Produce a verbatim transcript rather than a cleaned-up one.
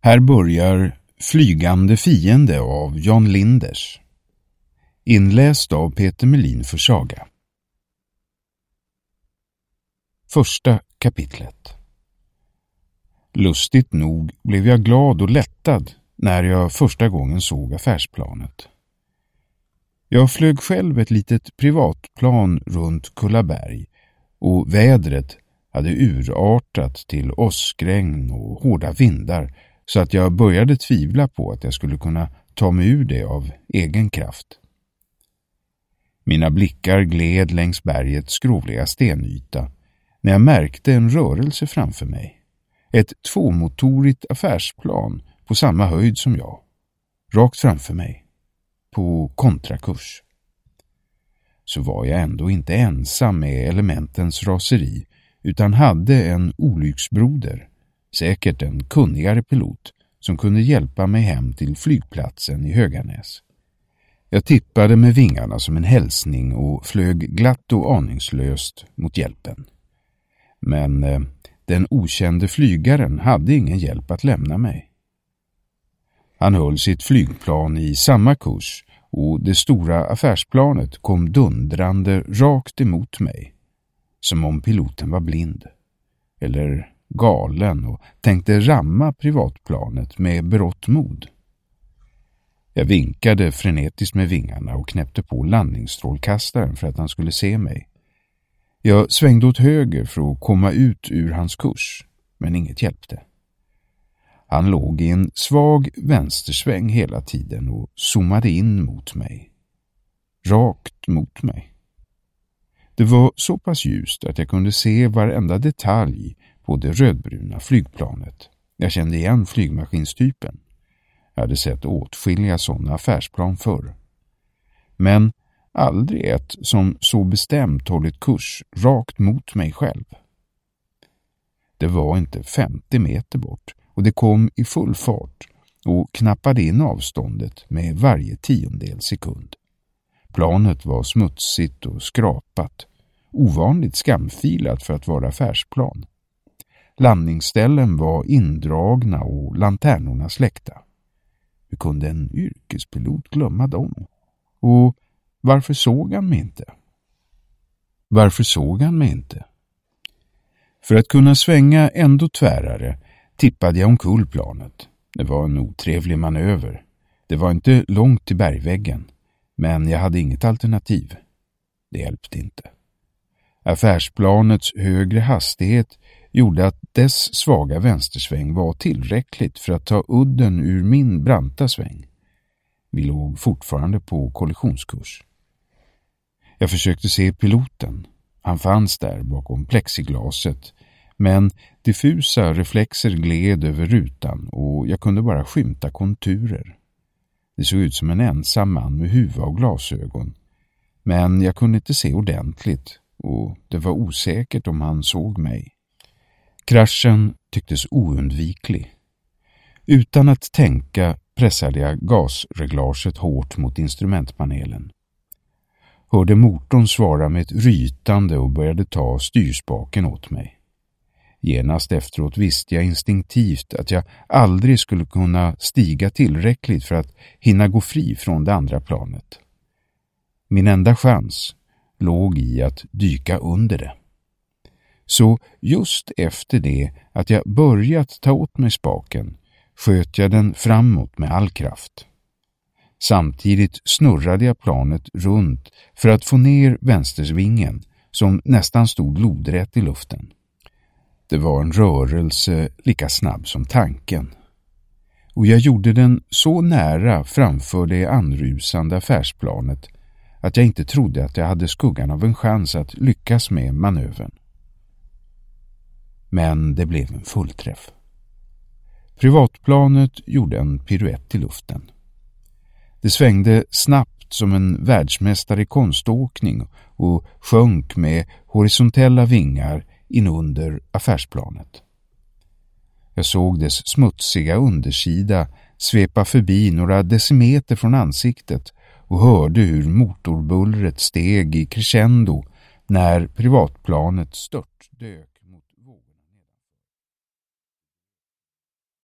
Här börjar Flygande fiende av Jan Linders. Inläst av Peter Melin för Saga. Första kapitlet. Lustigt nog blev jag glad och lättad när jag första gången såg affärsplanet. Jag flög själv ett litet privatplan runt Kullaberg och vädret hade urartat till åskregn och hårda vindar så att jag började tvivla på att jag skulle kunna ta mig ur det av egen kraft. Mina blickar gled längs bergets skrovliga stenyta när jag märkte en rörelse framför mig. Ett tvåmotorigt affärsplan på samma höjd som jag. Rakt framför mig. På kontrakurs. Så var jag ändå inte ensam med elementens raseri utan hade en olycksbroder, säkert en kunnigare pilot, som kunde hjälpa mig hem till flygplatsen i Höganäs. Jag tippade med vingarna som en hälsning och flög glatt och aningslöst mot hjälpen. Men eh, den okände flygaren hade ingen hjälp att lämna mig. Han höll sitt flygplan i samma kurs och det stora affärsplanet kom dundrande rakt emot mig, som om piloten var blind eller galen och tänkte ramma privatplanet med berått mod. Jag vinkade frenetiskt med vingarna och knäppte på landningsstrålkastaren för att han skulle se mig. Jag svängde åt höger för att komma ut ur hans kurs, men inget hjälpte. Han låg i en svag vänstersväng hela tiden och zoomade in mot mig. Rakt mot mig. Det var så pass ljust att jag kunde se varenda detalj på det rödbruna flygplanet. Jag kände igen flygmaskinstypen. Jag hade sett åtskilliga sådana affärsplan förr. Men aldrig ett som så bestämt hållit kurs rakt mot mig själv. Det var inte femtio meter bort och det kom i full fart och knappade in avståndet med varje tiondel sekund. Planet var smutsigt och skrapat, ovanligt skamfilat för att vara affärsplan. Landningsställen var indragna och lanternorna släckta. Hur kunde en yrkespilot glömma dem? Och varför såg han mig inte? Varför såg han mig inte? För att kunna svänga ändå tvärare tippade jag omkull planet. Det var en otrevlig manöver. Det var inte långt till bergväggen, men jag hade inget alternativ. Det hjälpte inte. Affärsplanets högre hastighet gjorde att dess svaga vänstersväng var tillräckligt för att ta udden ur min branta sväng. Vi låg fortfarande på kollisionskurs. Jag försökte se piloten. Han fanns där bakom plexiglaset, men diffusa reflexer gled över rutan och jag kunde bara skymta konturer. Det såg ut som en ensam man med huva och glasögon, men jag kunde inte se ordentligt och det var osäkert om han såg mig. Kraschen tycktes oundviklig. Utan att tänka pressade jag gasreglaget hårt mot instrumentpanelen. Hörde motorn svara med ett rytande och började ta styrspaken åt mig. Genast efteråt visste jag instinktivt att jag aldrig skulle kunna stiga tillräckligt för att hinna gå fri från det andra planet. Min enda chans låg i att dyka under det. Så just efter det att jag börjat ta åt mig spaken sköt jag den framåt med all kraft. Samtidigt snurrade jag planet runt för att få ner vänstersvingen som nästan stod lodrätt i luften. Det var en rörelse lika snabb som tanken. Och jag gjorde den så nära framför det anrusande affärsplanet att jag inte trodde att jag hade skuggan av en chans att lyckas med manövern. Men det blev en fullträff. Privatplanet gjorde en piruett i luften. Det svängde snabbt som en världsmästare i konståkning och sjönk med horisontella vingar in under affärsplanet. Jag såg dess smutsiga undersida svepa förbi några decimeter från ansiktet och hörde hur motorbullret steg i crescendo när privatplanet stört dök